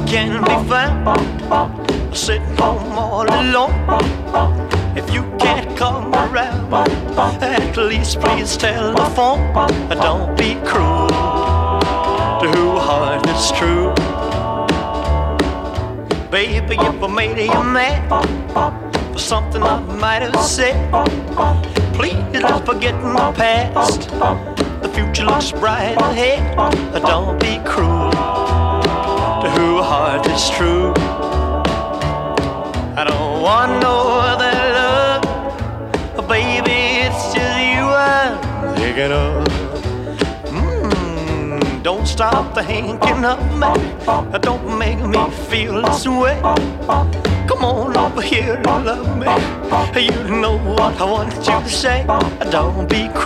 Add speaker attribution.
Speaker 1: can be found sitting home all alone. If you can't come around, at least please telephone. Don't be cruel to whose heart is true. Baby, if I made you mad for something I might have said, please don't forget my past. The future looks bright ahead. Don't be cruel to whose heart is true. I don't want no other love, baby, it's just you I'm thinking of. Don't stop thinking of me. Don't make me feel this way. Come on over here and love me. You know what I want you to say. Don't be cruel.